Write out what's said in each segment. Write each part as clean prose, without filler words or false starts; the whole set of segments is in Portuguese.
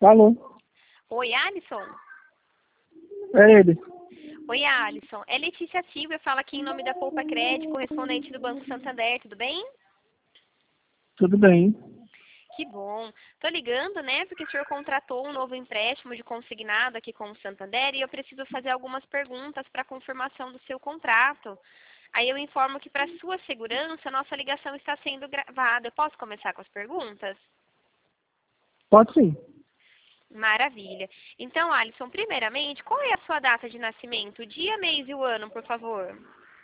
Alô? Oi, Alisson. É ele. Oi, Alisson. É Letícia Silva, fala aqui em nome da Poupa Crédito, correspondente do Banco Santander, tudo bem? Tudo bem? Que bom. Tô ligando, né, porque o senhor contratou um novo empréstimo de consignado aqui com o Santander e eu preciso fazer algumas perguntas para confirmação do seu contrato. Aí eu informo que para sua segurança, nossa ligação está sendo gravada. Eu posso começar com as perguntas? Pode sim. Maravilha. Então, Alisson, primeiramente, qual é a sua data de nascimento? O dia, mês e o ano, por favor.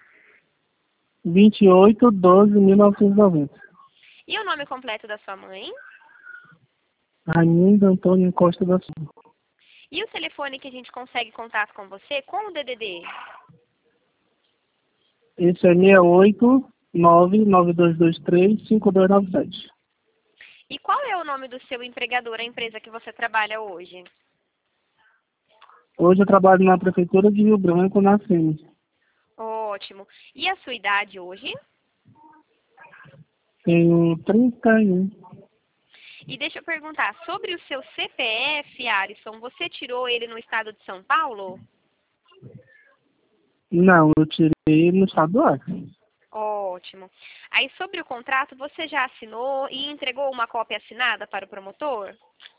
28/12/1990. E o nome completo da sua mãe? Raimundo Antônio Costa da Silva. E o telefone que a gente consegue contato com você? Com o DDD? Esse é 68992235297. E qual é o nome do seu empregador, a empresa que você trabalha hoje? Hoje eu trabalho na Prefeitura de Rio Branco, na SEMI. Ótimo. E a sua idade hoje? Tenho 31. E deixa eu perguntar, sobre o seu CPF, Alisson, você tirou ele no estado de São Paulo? Não, eu tirei no estado do Acre. Ótimo. Aí, sobre o contrato, você já assinou e entregou uma cópia assinada para o promotor?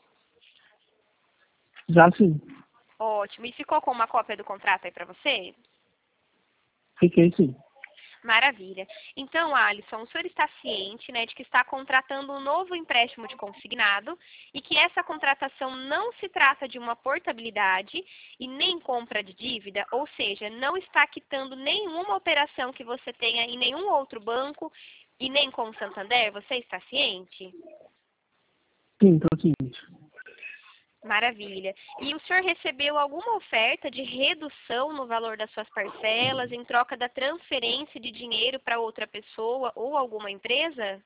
Já sim. Ótimo. E ficou com uma cópia do contrato aí para você? Fiquei sim. Maravilha. Então, Alisson, o senhor está ciente, né, de que está contratando um novo empréstimo de consignado e que essa contratação não se trata de uma portabilidade e nem compra de dívida, ou seja, não está quitando nenhuma operação que você tenha em nenhum outro banco e nem com o Santander? Você está ciente? Sim, estou ciente. Maravilha. E o senhor recebeu alguma oferta de redução no valor das suas parcelas em troca da transferência de dinheiro para outra pessoa ou alguma empresa?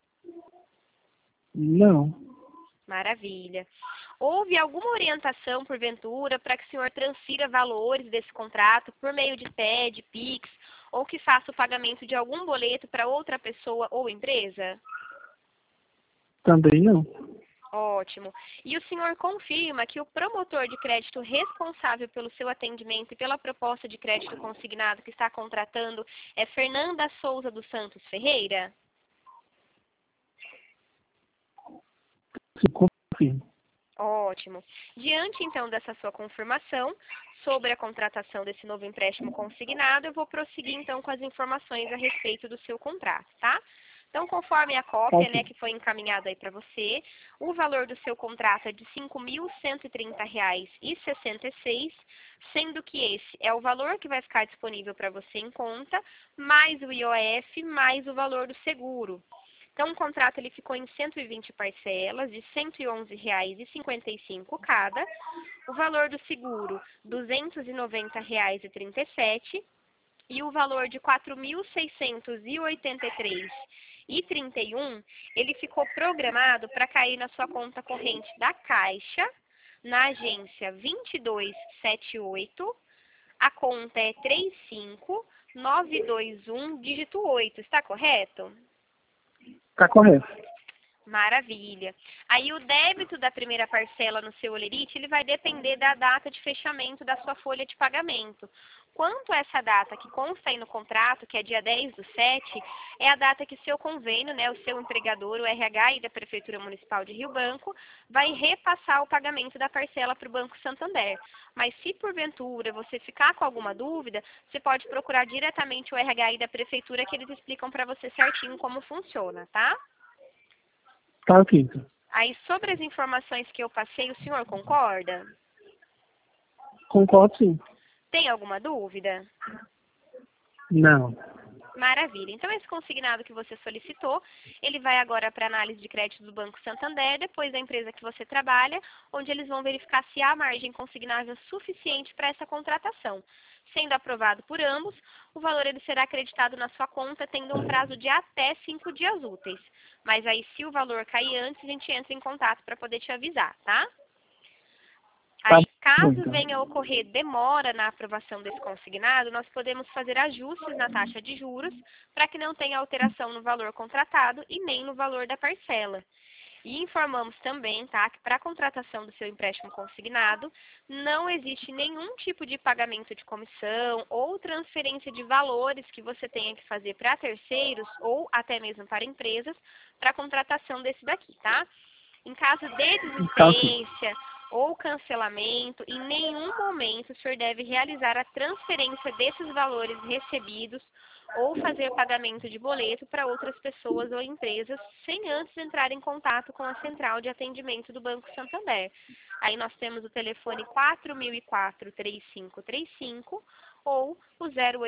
Não. Maravilha. Houve alguma orientação, porventura, para que o senhor transfira valores desse contrato por meio de TED, PIX, ou que faça o pagamento de algum boleto para outra pessoa ou empresa? Também não. Ótimo. E o senhor confirma que o promotor de crédito responsável pelo seu atendimento e pela proposta de crédito consignado que está contratando é Fernanda Souza dos Santos Ferreira? Sim, confirmo. Ótimo. Diante, então, dessa sua confirmação sobre a contratação desse novo empréstimo consignado, eu vou prosseguir, então, com as informações a respeito do seu contrato, tá? Então, conforme a cópia, né, Ok. que foi encaminhada aí para você, o valor do seu contrato é de R$ 5.130,66, sendo que esse é o valor que vai ficar disponível para você em conta, mais o IOF, mais o valor do seguro. Então, o contrato ele ficou em 120 parcelas de R$ 111,55 cada. O valor do seguro, R$ 290,37. E o valor de R$ 4.683,31, ele ficou programado para cair na sua conta corrente da Caixa, na agência 2278. A conta é 35921, dígito 8, está correto? Está correto. Maravilha. Aí o débito da primeira parcela no seu Olerite, ele vai depender da data de fechamento da sua folha de pagamento. Quanto a essa data que consta aí no contrato, que é dia 10/7, é a data que seu convênio, né, o seu empregador, o RH e da Prefeitura Municipal de Rio Branco, vai repassar o pagamento da parcela para o Banco Santander. Mas se porventura você ficar com alguma dúvida, você pode procurar diretamente o RH e da Prefeitura que eles explicam para você certinho como funciona, tá? Tá ok, então. Aí, sobre as informações que eu passei, o senhor concorda? Concordo sim. Tem alguma dúvida? Não. Maravilha. Então, esse consignado que você solicitou, ele vai agora para a análise de crédito do Banco Santander, depois da empresa que você trabalha, onde eles vão verificar se há margem consignável suficiente para essa contratação. Sendo aprovado por ambos, o valor ele será acreditado na sua conta, tendo um prazo de até 5 dias úteis. Mas aí, se o valor cair antes, a gente entra em contato para poder te avisar, tá? Tá Aí, bom, caso então. venha a ocorrer demora na aprovação desse consignado, nós podemos fazer ajustes na taxa de juros para que não tenha alteração no valor contratado e nem no valor da parcela. E informamos também, tá, que para a contratação do seu empréstimo consignado, não existe nenhum tipo de pagamento de comissão ou transferência de valores que você tenha que fazer para terceiros ou até mesmo para empresas para a contratação desse daqui, tá? Em caso de Tá ok. desistência ou cancelamento, em nenhum momento o senhor deve realizar a transferência desses valores recebidos ou fazer pagamento de boleto para outras pessoas ou empresas sem antes entrar em contato com a central de atendimento do Banco Santander. Aí nós temos o telefone 4004-3535 ou o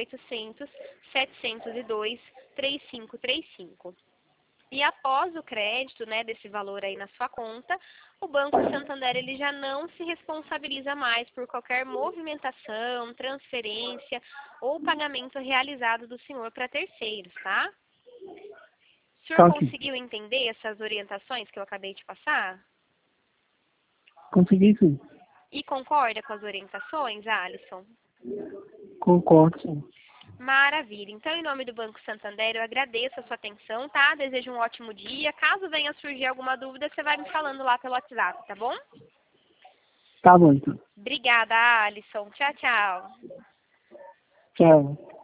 0800-702-3535. E após o crédito, né, desse valor aí na sua conta, o Banco Santander ele já não se responsabiliza mais por qualquer movimentação, transferência ou pagamento realizado do senhor para terceiros, tá? O senhor Tá ok. conseguiu entender essas orientações que eu acabei de passar? Consegui sim. E concorda com as orientações, Alisson? Concordo sim. Maravilha. Então, em nome do Banco Santander, eu agradeço a sua atenção, tá? Desejo um ótimo dia. Caso venha surgir alguma dúvida, você vai me falando lá pelo WhatsApp, tá bom? Tá bom então. Obrigada, Alisson. Tchau, tchau. Tchau.